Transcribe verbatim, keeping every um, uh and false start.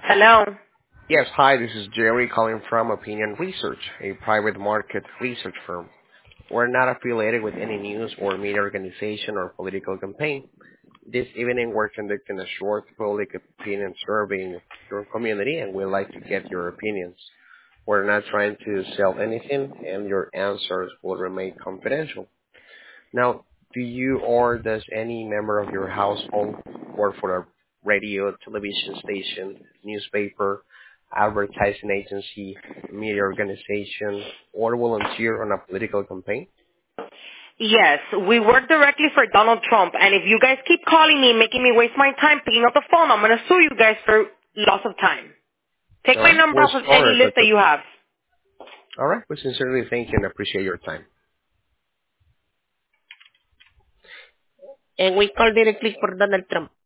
Hello. Yes, hi, this is Jerry calling from Opinion Research, a private market research firm. We're not affiliated with any news or media organization or political campaign. This evening, we're conducting a short public opinion survey in your community, and we'd like to get your opinions. We're not trying to sell anything, and your answers will remain confidential. Now, do you or does any member of your household work for a radio, television station, newspaper, advertising agency, media organization, or volunteer on a political campaign? Yes, we work directly for Donald Trump, and if you guys keep calling me, making me waste my time picking up the phone, I'm going to sue you guys for loss of time. Take All my right. number We're off of any sorry, list but that you have. all right. We sincerely thank you and appreciate your time. And we call directly for Donald Trump.